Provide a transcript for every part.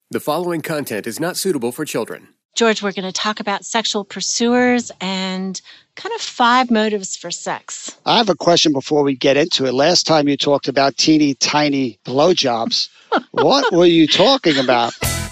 The following content is not suitable for children. George, we're going to talk about sexual pursuers and kind of 5 motives for sex. I have a question before we get into it. Last time you talked about teeny tiny blowjobs. What were you talking about?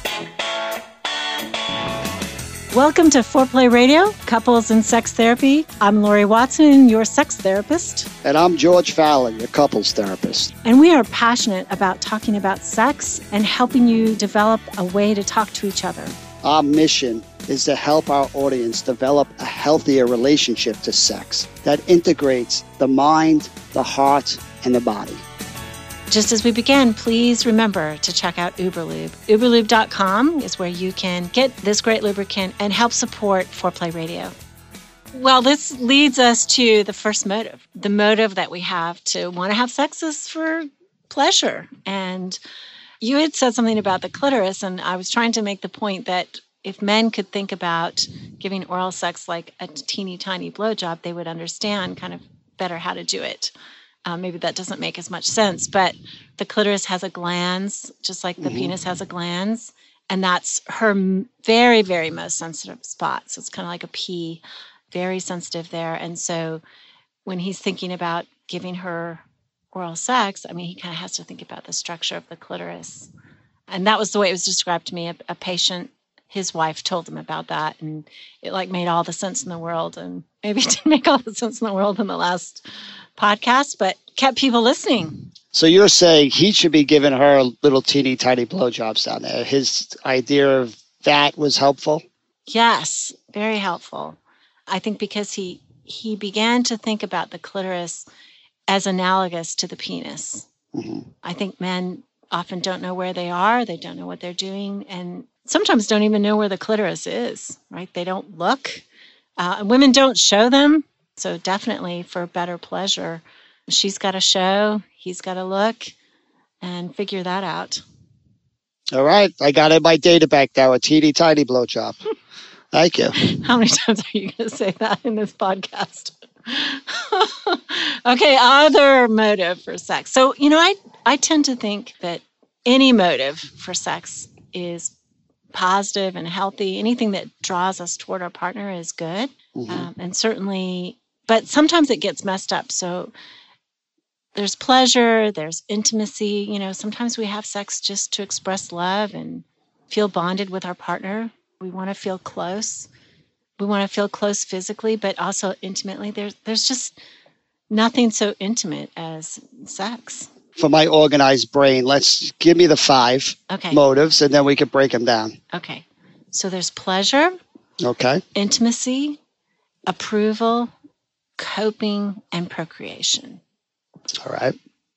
Welcome to Foreplay Radio, Couples and Sex Therapy. I'm Lori Watson, your sex therapist. And I'm George Fallon, your couples therapist. And we are passionate about talking about sex and helping you develop a way to talk to each other. Our mission is to help our audience develop a healthier relationship to sex that integrates the mind, the heart, and the body. Just as we begin, please remember to check out Uberlube. Uberlube.com is where you can get this great lubricant and help support Foreplay Radio. Well, this leads us to the first motive. The motive that we have to want to have sex is for pleasure. And you had said something about the clitoris, and I was trying to make the point that if men could think about giving oral sex like a teeny tiny blowjob, they would understand kind of better how to do it. Maybe that doesn't make as much sense, but the clitoris has a glans, just like the penis has a glans, and that's her very, very most sensitive spot. So it's kind of like a P, very sensitive there. And so when he's thinking about giving her oral sex, I mean, he kind of has to think about the structure of the clitoris. And that was the way it was described to me. A patient, his wife told him about that, and it like made all the sense in the world. And maybe it didn't make all the sense in the world in the last podcast, but kept people listening. So you're saying he should be giving her little teeny tiny blowjobs down there. His idea of that was helpful? Yes, very helpful. I think because he began to think about the clitoris as analogous to the penis. Mm-hmm. I think men often don't know where they are. They don't know what they're doing, and sometimes don't even know where the clitoris is, right? They don't look. And women don't show them. So definitely for better pleasure, she's got to show, he's got to look, and figure that out. All right. I got in my data bank now, a teeny tiny blowjob. Thank you. How many times are you going to say that in this podcast? Okay, other motive for sex. So, I tend to think that any motive for sex is positive and healthy. Anything that draws us toward our partner is good. Mm-hmm. And certainly, but sometimes it gets messed up. So there's pleasure, there's intimacy. Sometimes we have sex just to express love and feel bonded with our partner. We want to feel close. We want to feel close physically, but also intimately. There's just nothing so intimate as sex. For my organized brain, let's give me the 5 motives, and then we can break them down. Okay. So there's pleasure. Okay. Intimacy, approval, coping, and procreation. All right.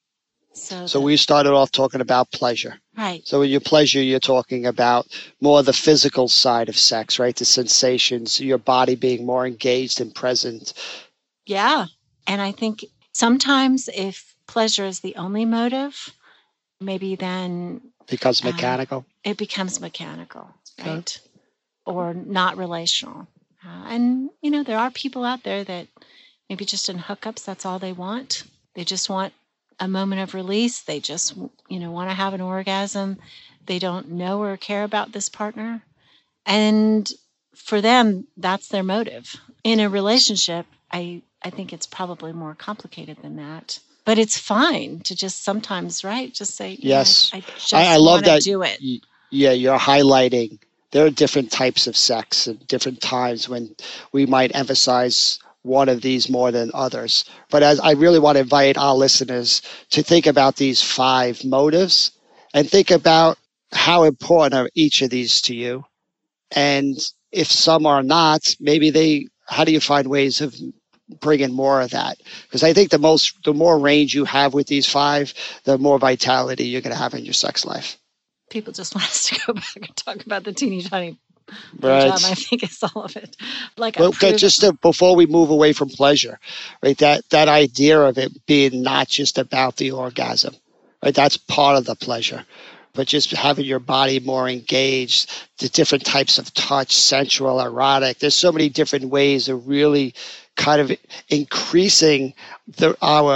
So we we started off talking about pleasure. Right. So with your pleasure, you're talking about more the physical side of sex, right? The sensations, your body being more engaged and present. Yeah. And I think sometimes if pleasure is the only motive, maybe then becomes mechanical. It becomes mechanical, right? Or not relational. And, there are people out there that maybe just in hookups, that's all they want. They just want a moment of release. They just, want to have an orgasm. They don't know or care about this partner. And for them, that's their motive. In a relationship, I think it's probably more complicated than that. But it's fine to just sometimes, right? Just say, yes. I love that. Do it. Yeah, you're highlighting. There are different types of sex and different times when we might emphasize one of these more than others. But as I really want to invite our listeners to think about these 5 motives and think about how important are each of these to you. And if some are not, how do you find ways of bringing more of that? Because I think the more range you have with these 5, the more vitality you're going to have in your sex life. People just want us to go back and talk about the teeny tiny right. job. I think it's all of it. Before we move away from pleasure, right? That idea of it being not just about the orgasm, right? That's part of the pleasure. But just having your body more engaged, the different types of touch, sensual, erotic. There's so many different ways of really kind of increasing our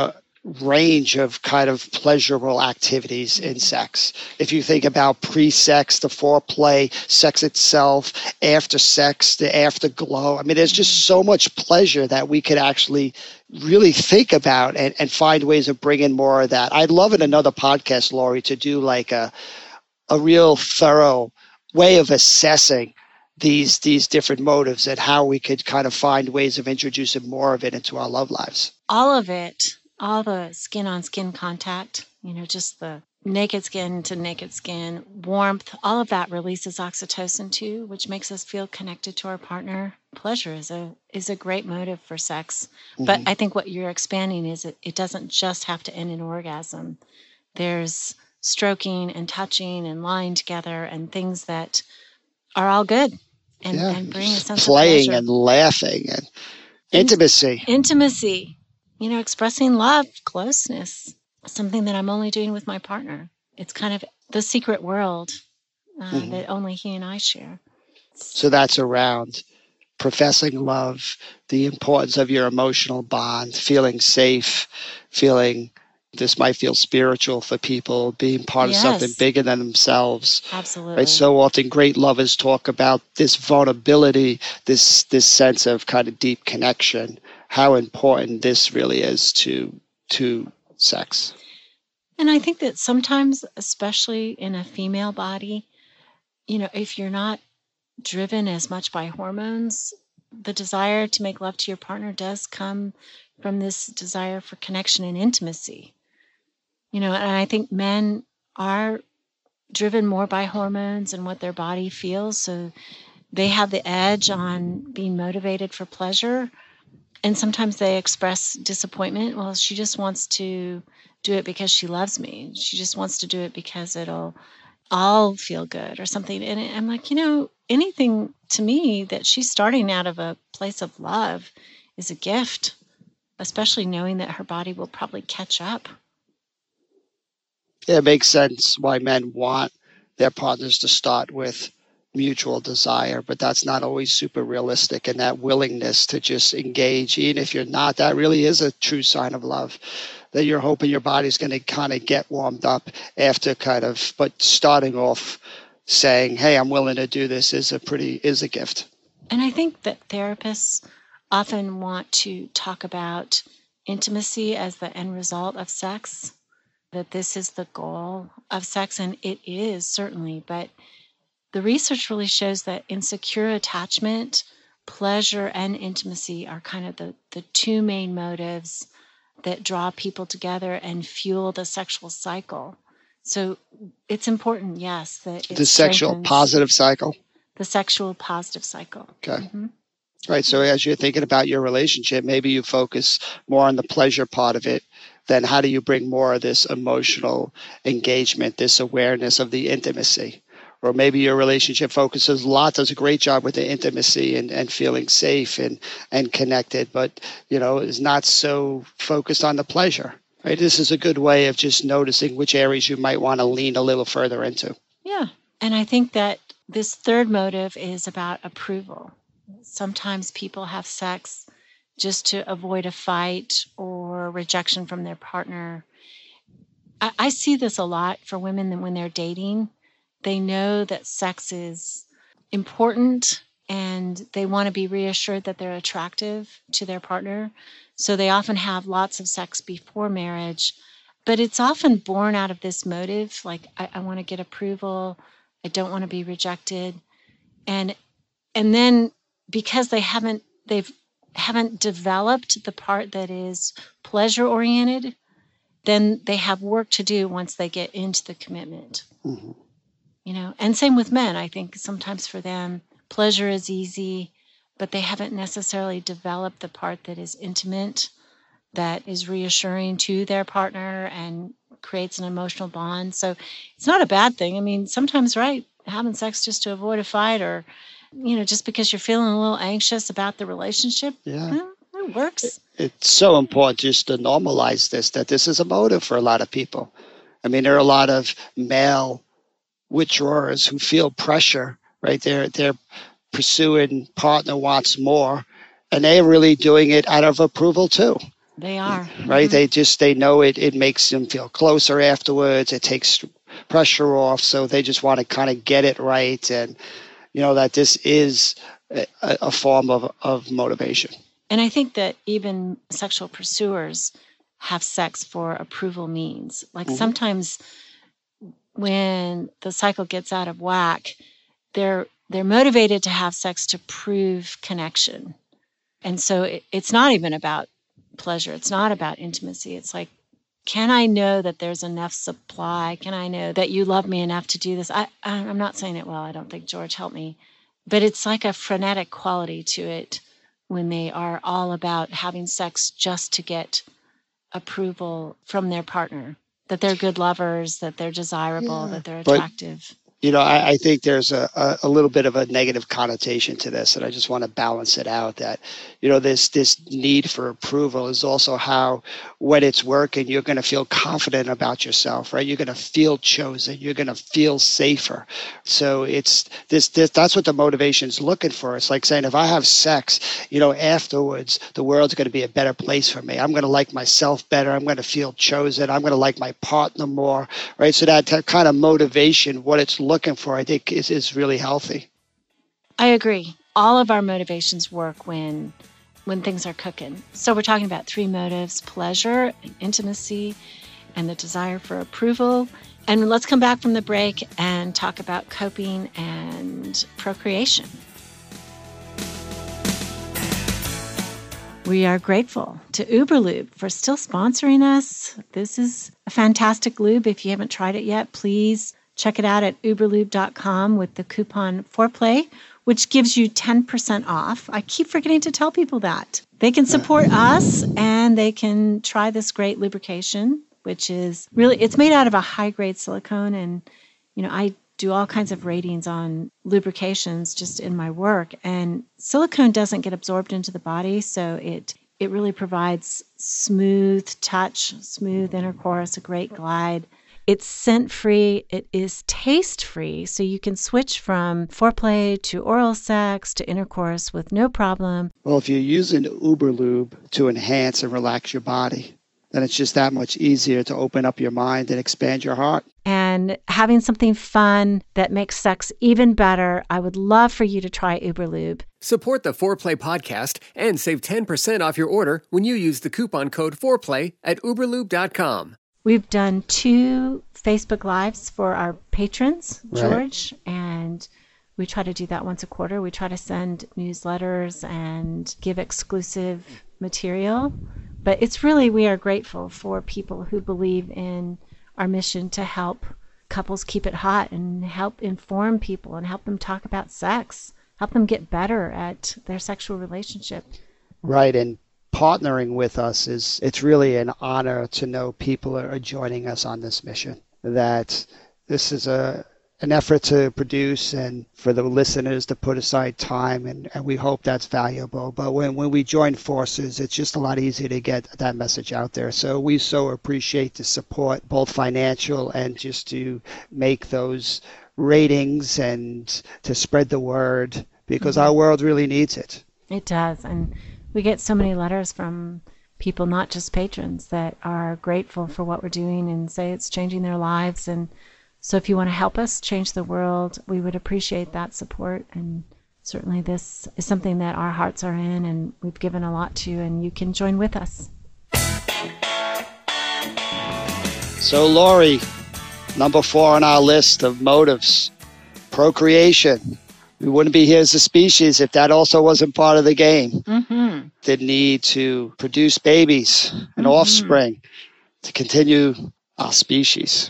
range of kind of pleasurable activities in sex. If you think about pre-sex, the foreplay, sex itself, after sex, the afterglow, I mean, there's just so much pleasure that we could actually really think about and find ways of bringing more of that. I'd love in another podcast, Lori, to do like a real thorough way of assessing these different motives and how we could kind of find ways of introducing more of it into our love lives. All of it. All the skin-on-skin contact, just the naked skin to naked skin, warmth, all of that releases oxytocin too, which makes us feel connected to our partner. Pleasure is a great motive for sex. Mm-hmm. But I think what you're expanding is it doesn't just have to end in orgasm. There's stroking and touching and lying together and things that are all good and bring a sense playing of pleasure. And laughing and intimacy. Intimacy. Expressing love, closeness, something that I'm only doing with my partner. It's kind of the secret world that only he and I share. So that's around professing love, the importance of your emotional bond, feeling safe, feeling this might feel spiritual for people, being part of something bigger than themselves. Absolutely. Right? So often great lovers talk about this vulnerability, this sense of kind of deep connection, how important this really is to sex. And I think that sometimes, especially in a female body, if you're not driven as much by hormones, the desire to make love to your partner does come from this desire for connection and intimacy. And I think men are driven more by hormones and what their body feels, so they have the edge on being motivated for pleasure. And sometimes they express disappointment. Well, she just wants to do it because she loves me. She just wants to do it because I'll feel good or something. And I'm like, anything to me that she's starting out of a place of love is a gift, especially knowing that her body will probably catch up. Yeah, it makes sense why men want their partners to start with mutual desire, but that's not always super realistic. And that willingness to just engage, even if you're not, that really is a true sign of love, that you're hoping your body's going to kind of get warmed up after but starting off saying, hey, I'm willing to do this is a gift. And I think that therapists often want to talk about intimacy as the end result of sex, that this is the goal of sex, and it is certainly, but the research really shows that in secure attachment, pleasure and intimacy are kind of the two main motives that draw people together and fuel the sexual cycle. So it's important, yes, that it the sexual positive cycle. The sexual positive cycle. Okay. Mm-hmm. Right. So as you're thinking about your relationship, maybe you focus more on the pleasure part of it. Then how do you bring more of this emotional engagement, this awareness of the intimacy? Or maybe your relationship focuses a lot, does a great job with the intimacy and feeling safe and connected, but, is not so focused on the pleasure, right? This is a good way of just noticing which areas you might want to lean a little further into. Yeah. And I think that this third motive is about approval. Sometimes people have sex just to avoid a fight or rejection from their partner. I see this a lot for women when they're dating. They know that sex is important and they want to be reassured that they're attractive to their partner. So they often have lots of sex before marriage, but it's often born out of this motive, like I want to get approval, I don't want to be rejected. And then because they haven't developed the part that is pleasure oriented, then they have work to do once they get into the commitment. Mm-hmm. And same with men. I think sometimes for them, pleasure is easy, but they haven't necessarily developed the part that is intimate, that is reassuring to their partner and creates an emotional bond. So it's not a bad thing. I mean, sometimes, right, having sex just to avoid a fight or, just because you're feeling a little anxious about the relationship, it works. It's so important just to normalize that this is a motive for a lot of people. I mean, there are a lot of male withdrawers who feel pressure, right? They're pursuing partner wants more, and they're really doing it out of approval too. They are. Right? They know it makes them feel closer afterwards. It takes pressure off. So they just want to kind of get it right. And, that this is a form of motivation. And I think that even sexual pursuers have sex for approval means. Like sometimes when the cycle gets out of whack, they're motivated to have sex to prove connection. And so it's not even about pleasure. It's not about intimacy. It's like, can I know that there's enough supply? Can I know that you love me enough to do this? I'm not saying it well. I don't think George helped me. But it's like a frenetic quality to it when they are all about having sex just to get approval from their partner, that they're good lovers, that they're desirable, that they're attractive. I think there's a little bit of a negative connotation to this, and I just want to balance it out that, this need for approval is also how, when it's working, you're going to feel confident about yourself, right? You're going to feel chosen. You're going to feel safer. So it's this that's what the motivation's looking for. It's like saying, if I have sex, afterwards, the world's going to be a better place for me. I'm going to like myself better. I'm going to feel chosen. I'm going to like my partner more, right? So that kind of motivation, what it's looking for, I think is really healthy. I agree. All of our motivations work when things are cooking. So we're talking about 3 motives: pleasure, and intimacy, and the desire for approval. And let's come back from the break and talk about coping and procreation. We are grateful to Uberlube for still sponsoring us. This is a fantastic lube. If you haven't tried it yet, please check it out at uberlube.com with the coupon Foreplay, which gives you 10% off. I keep forgetting to tell people that. They can support us and they can try this great lubrication, which is really, it's made out of a high-grade silicone. And, I do all kinds of ratings on lubrications just in my work. And silicone doesn't get absorbed into the body, so it really provides smooth touch, smooth intercourse, a great glide. It's scent-free. It is taste-free, so you can switch from foreplay to oral sex to intercourse with no problem. Well, if you're using Uberlube to enhance and relax your body, then it's just that much easier to open up your mind and expand your heart. And having something fun that makes sex even better, I would love for you to try Uberlube. Support the Foreplay podcast and save 10% off your order when you use the coupon code Foreplay at uberlube.com. We've done 2 Facebook Lives for our patrons, George, and we try to do that once a quarter. We try to send newsletters and give exclusive material. But it's really, we are grateful for people who believe in our mission to help couples keep it hot and help inform people and help them talk about sex, help them get better at their sexual relationship. Right, and partnering with us it's really an honor to know people are joining us on this mission, that this is an effort to produce and for the listeners to put aside time, and we hope that's valuable. But when we join forces, it's just a lot easier to get that message out there. So we so appreciate the support, both financial and just to make those ratings and to spread the word, because our world really needs it. It does. And we get so many letters from people, not just patrons, that are grateful for what we're doing and say it's changing their lives. And so if you want to help us change the world, we would appreciate that support. And certainly this is something that our hearts are in and we've given a lot to, and you can join with us. So Lori, number 4 on our list of motives, procreation. We wouldn't be here as a species if that also wasn't part of the game. Mm-hmm. The need to produce babies and offspring to continue our species.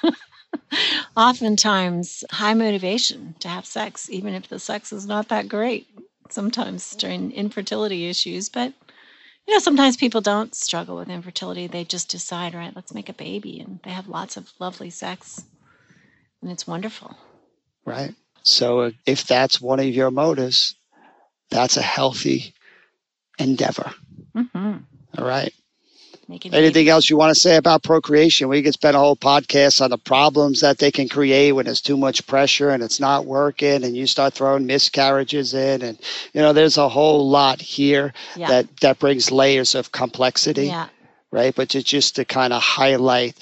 Oftentimes, high motivation to have sex, even if the sex is not that great, sometimes during infertility issues. But, sometimes people don't struggle with infertility. They just decide, right, let's make a baby. And they have lots of lovely sex. And it's wonderful. Right. So if that's one of your motives, that's a healthy endeavor. Mm-hmm. All right. Anything else you want to say about procreation? We could spend a whole podcast on the problems that they can create when there's too much pressure and it's not working and you start throwing miscarriages in. And, there's a whole lot here that brings layers of complexity. Yeah. Right. But just to kind of highlight,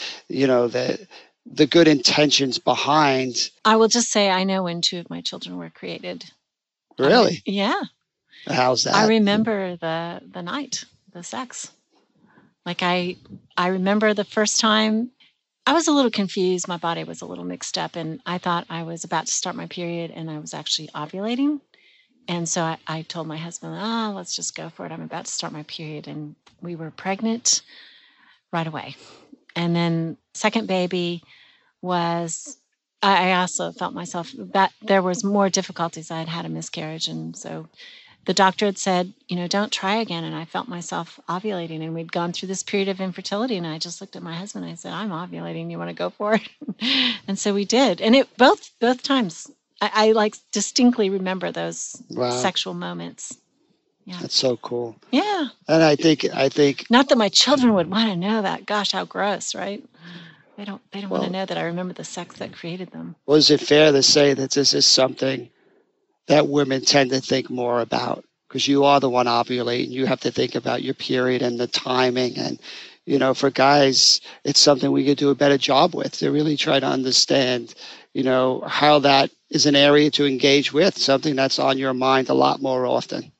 the good intentions behind. I will just say I know when 2 of my children were created. Really? Yeah. How's that? I remember the night, the sex. Like I remember the first time I was a little confused. My body was a little mixed up and I thought I was about to start my period and I was actually ovulating. And so I told my husband, let's just go for it. I'm about to start my period. And we were pregnant right away. And then second baby was, I also felt myself that there was more difficulties. I had had a miscarriage. And so the doctor had said, don't try again. And I felt myself ovulating. And we'd gone through this period of infertility. And I just looked at my husband and I said, I'm ovulating. You want to go for it? And so we did. And it both times, I like distinctly remember those sexual moments. Yeah. That's so cool. Yeah. And I think not that my children would want to know that. Gosh, how gross, right? They don't want to know that I remember the sex that created them. Was it fair to say that this is something that women tend to think more about? Because you are the one ovulating. You have to think about your period and the timing. And, for guys, it's something we could do a better job with to really try to understand, how that is an area to engage with, something that's on your mind a lot more often.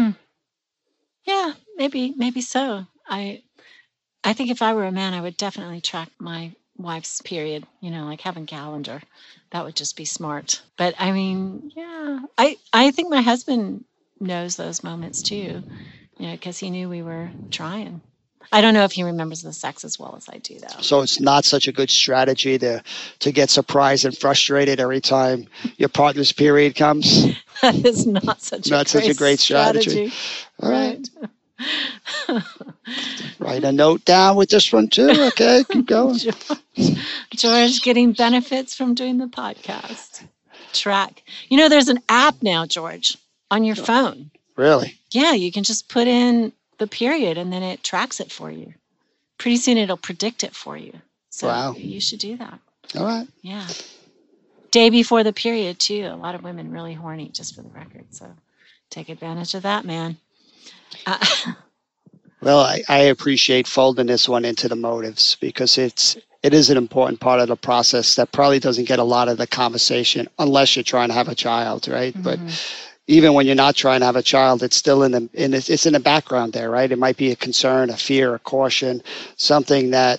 Yeah, maybe so. I think if I were a man, I would definitely track my wife's period, like having a calendar. That would just be smart. But I mean, yeah, I think my husband knows those moments too, because he knew we were trying. I don't know if he remembers the sex as well as I do, though. So it's not such a good strategy to get surprised and frustrated every time your partner's period comes? That is not such a great strategy. All right. Write a note down with this one, too. Okay, keep going. George getting benefits from doing the podcast. Track. There's an app now, George, on your phone. Really? Yeah, you can just put in the period and then it tracks it for you. Pretty soon it'll predict it for you. So you should do that. All right. Yeah. Day before the period too. A lot of women really horny, just for the record. So take advantage of that, man. Well, I appreciate folding this one into the motives because it is an important part of the process that probably doesn't get a lot of the conversation unless you're trying to have a child, right? Mm-hmm. But even when you're not trying to have a child, it's still it's in the background there, right? It might be a concern, a fear, a caution, something that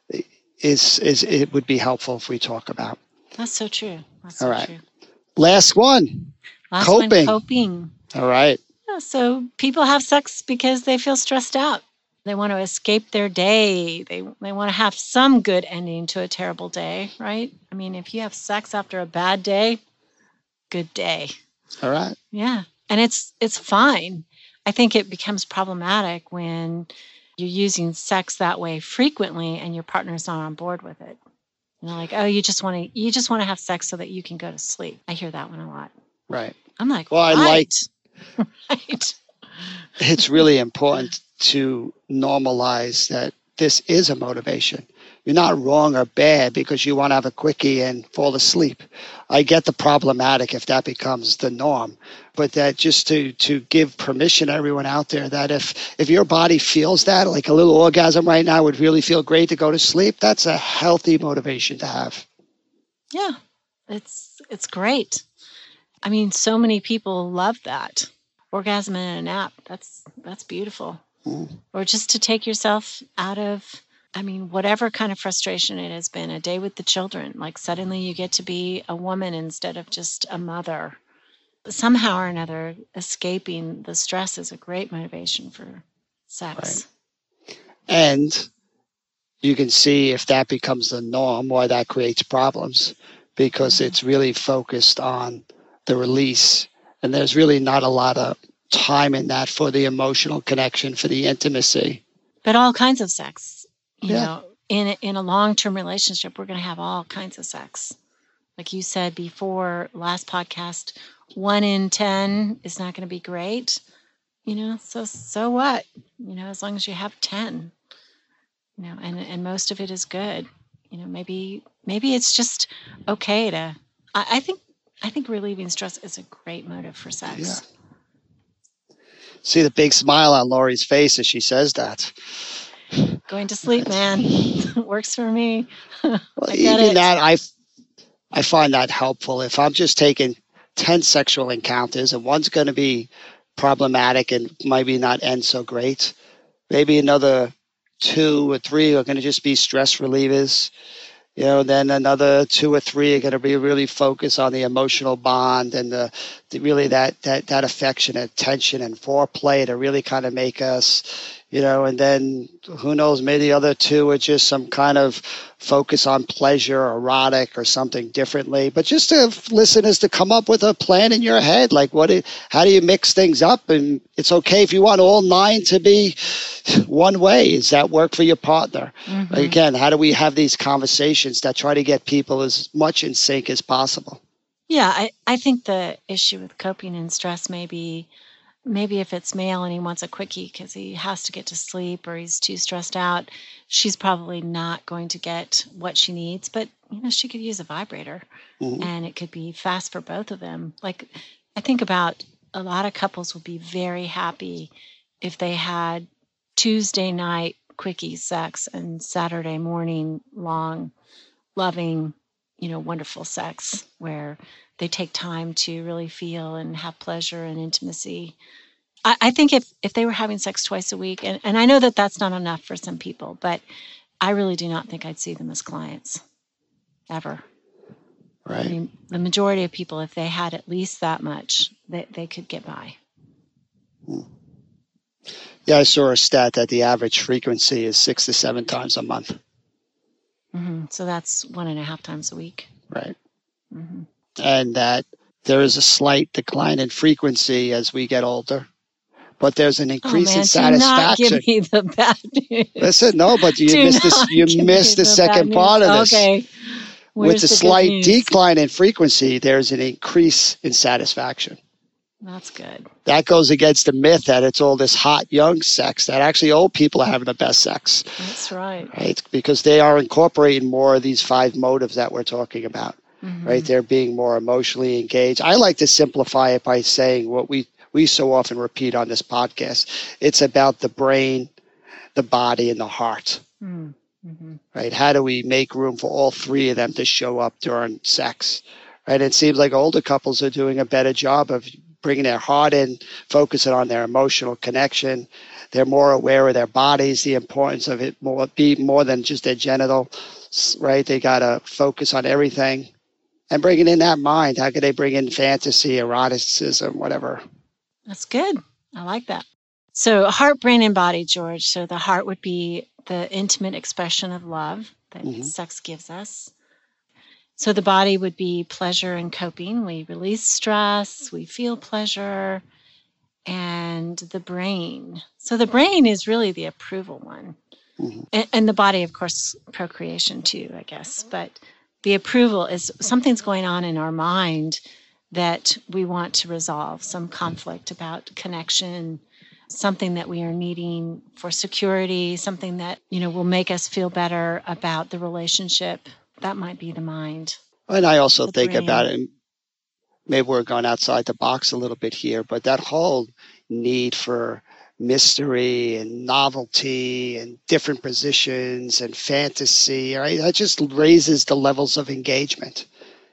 it would be helpful if we talk about. That's so true. All right. Last one. Coping. Coping. All right. Yeah, so people have sex because they feel stressed out. They want to escape their day. They want to have some good ending to a terrible day, right? I mean, if you have sex after a bad day, good day. All right. Yeah. And it's fine. I think it becomes problematic when you're using sex that way frequently and your partner's not on board with it. Like, oh, you just want to have sex so that you can go to sleep. I hear that one a lot. Right. I'm like, well, I like right. It's really important to normalize that this is a motivation. You're not wrong or bad because you want to have a quickie and fall asleep. I get the problematic if that becomes the norm, but that just to give permission to everyone out there that if your body feels that, like a little orgasm right now would really feel great to go to sleep, that's a healthy motivation to have. Yeah, it's great. I mean, so many people love that. Orgasm in a nap, that's beautiful. Or just to take yourself out of, whatever kind of frustration it has been, a day with the children, like suddenly you get to be a woman instead of just a mother. Somehow or another, escaping the stress is a great motivation for sex. Right. And you can see if that becomes the norm, why that creates problems, because it's really focused on the release. And there's really not a lot of time in that for the emotional connection, for the intimacy. But all kinds of sex. You know, in a long-term relationship, we're going to have all kinds of sex. Like you said before, last podcast, 1 in 10 is not going to be great. So what? As long as you have 10. and most of it is good. Maybe it's just okay to. I think relieving stress is a great motive for sex. Yeah. See the big smile on Lori's face as she says that. Going to sleep, man. Works for me. Well, even that, I find that helpful. If I'm just taking 10 sexual encounters and one's going to be problematic and maybe not end so great, maybe another 2 or 3 are going to just be stress relievers. Then another 2 or 3 are going to be really focused on the emotional bond and the really that affection and attention and foreplay to really kind of make us, and then who knows, maybe the other 2 are just some kind of focus on pleasure, erotic, or something differently. But just to listeners to come up with a plan in your head, like how do you mix things up? And it's okay if you want all 9 to be one way. Does that work for your partner? Mm-hmm. Again, how do we have these conversations that try to get people as much in sync as possible? Yeah, I think the issue with coping and stress maybe if it's male and he wants a quickie because he has to get to sleep or he's too stressed out, she's probably not going to get what she needs. But, she could use a vibrator, mm-hmm. and it could be fast for both of them. Like, I think about a lot of couples would be very happy if they had Tuesday night quickie sex and Saturday morning long, loving, wonderful sex where they take time to really feel and have pleasure and intimacy. I think if they were having sex twice a week, and I know that that's not enough for some people, but I really do not think I'd see them as clients, ever. Right. I mean, the majority of people, if they had at least that much, they could get by. Yeah, I saw a stat that the average frequency is 6 to 7 times a month. Mm-hmm. So that's 1.5 times a week. Right. Mm-hmm. And that there is a slight decline in frequency as we get older, but there's an increase in satisfaction. Do not give me the bad news. Listen, no, but you missed the second part of this. Okay. With the slight decline in frequency, there's an increase in satisfaction. That's good. That goes against the myth that it's all this hot young sex, that actually old people are having the best sex. That's right. Right? Because they are incorporating more of these 5 motives that we're talking about. Mm-hmm. Right? They're being more emotionally engaged. I like to simplify it by saying what we so often repeat on this podcast. It's about the brain, the body, and the heart. Mm-hmm. Right? How do we make room for all 3 of them to show up during sex? Right? It seems like older couples are doing a better job of bringing their heart in, focusing on their emotional connection. They're more aware of their bodies, the importance of it be more than just their genital, right? They got to focus on everything and bringing in that mind. How could they bring in fantasy, eroticism, whatever? That's good. I like that. So heart, brain, and body, George. So the heart would be the intimate expression of love that mm-hmm. sex gives us. So the body would be pleasure and coping. We release stress, we feel pleasure, and the brain. So the brain is really the approval one. Mm-hmm. And the body, of course, procreation too, I guess. But the approval is something's going on in our mind that we want to resolve, some conflict about connection, something that we are needing for security, something that, will make us feel better about the relationship. That might be the mind. And I also think about it, maybe we're going outside the box a little bit here, but that whole need for mystery and novelty and different positions and fantasy, right? That just raises the levels of engagement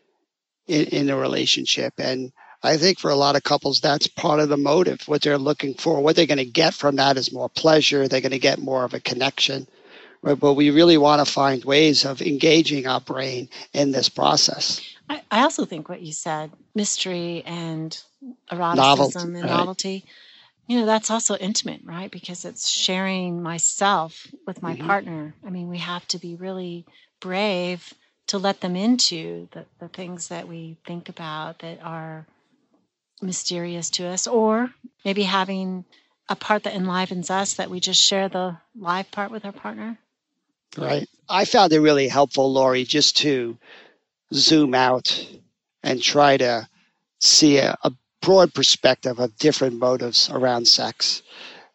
in a relationship. And I think for a lot of couples, that's part of the motive, what they're looking for. What they're going to get from that is more pleasure. They're going to get more of a connection. Right, but we really want to find ways of engaging our brain in this process. I also think what you said, mystery and eroticism and novelty, that's also intimate, right? Because it's sharing myself with my mm-hmm. partner. I mean, we have to be really brave to let them into the things that we think about that are mysterious to us, or maybe having a part that enlivens us that we just share the live part with our partner. Right. I found it really helpful, Lori, just to zoom out and try to see a broad perspective of different motives around sex.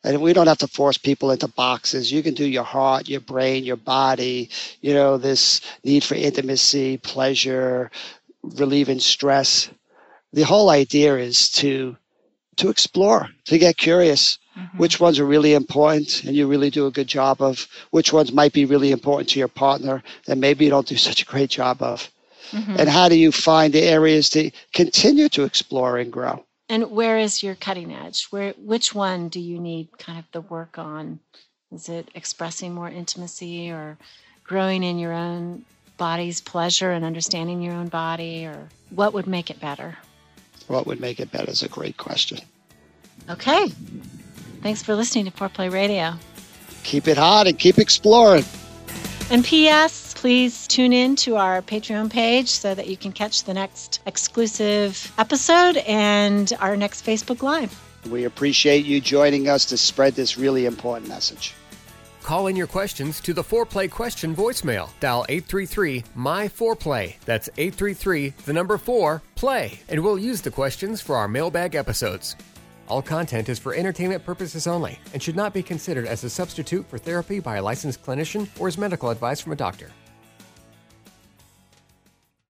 And we don't have to force people into boxes. You can do your heart, your brain, your body, this need for intimacy, pleasure, relieving stress. The whole idea is to explore, to get curious. Mm-hmm. Which ones are really important and you really do a good job of, which ones might be really important to your partner that maybe you don't do such a great job of. Mm-hmm. And how do you find the areas to continue to explore and grow? And where is your cutting edge? Which one do you need kind of the work on? Is it expressing more intimacy or growing in your own body's pleasure and understanding your own body? Or what would make it better? What would make it better is a great question. Okay. Thanks for listening to Foreplay Radio. Keep it hot and keep exploring. And P.S., please tune in to our Patreon page so that you can catch the next exclusive episode and our next Facebook Live. We appreciate you joining us to spread this really important message. Call in your questions to the Foreplay question voicemail. Dial 833-MY-4PLAY. That's 833-4-PLAY. And we'll use the questions for our mailbag episodes. All content is for entertainment purposes only and should not be considered as a substitute for therapy by a licensed clinician or as medical advice from a doctor.